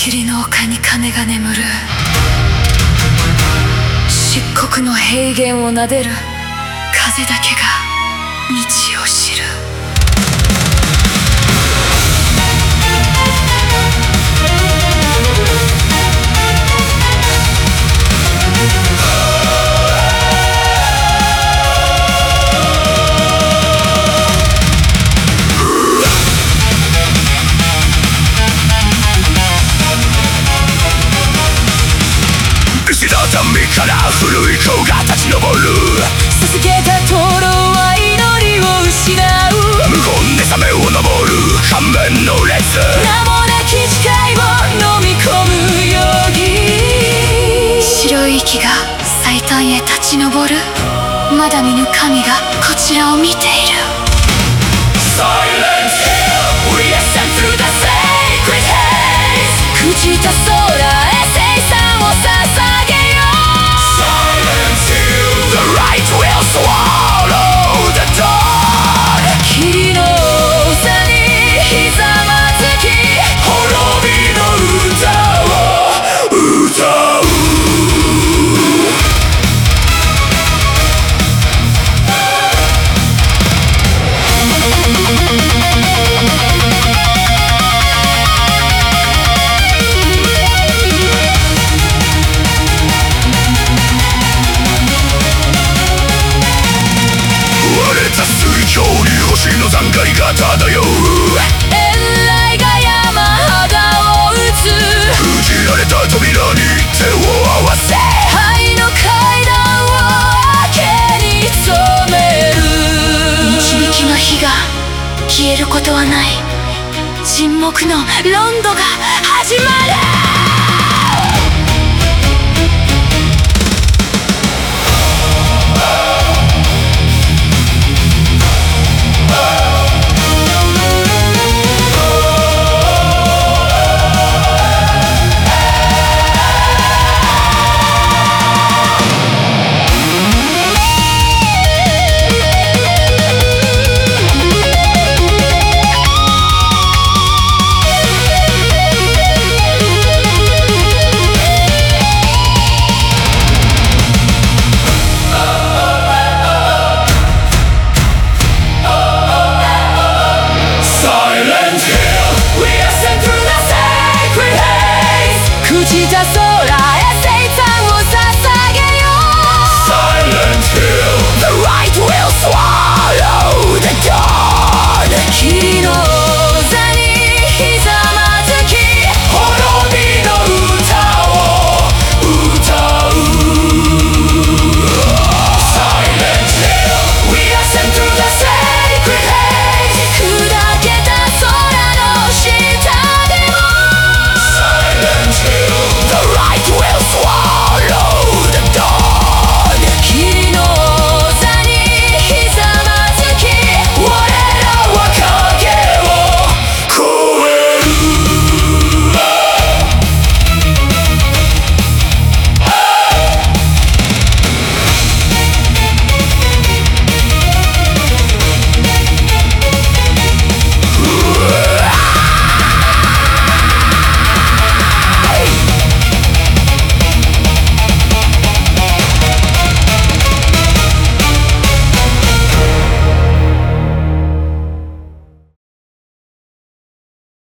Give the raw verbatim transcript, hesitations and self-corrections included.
霧の丘に鐘が眠る。漆黒の平原を撫でる風だけが道を知る。 畳から古い子が立ち上る。 捧げた灯籠は祈りを失う。 無言でサメを登る仮面の列。 名もなき誓いを飲み込むように。白い息が最短へ立ち上る。まだ見ぬ神がこちらを見ている。 Silent hill, we ascend through the sacred haze。 朽ちた空へ生産を捧げ The right will swallow the dawn。 霧の座にひざまずき滅びの歌を歌う。星の残骸が漂う。 遠雷が山肌を打つ。 封じられた扉に手を合わせ灰の階段を明けに染める。導きの火が消えることはない。沈黙のロンドが始まる。朽ちた空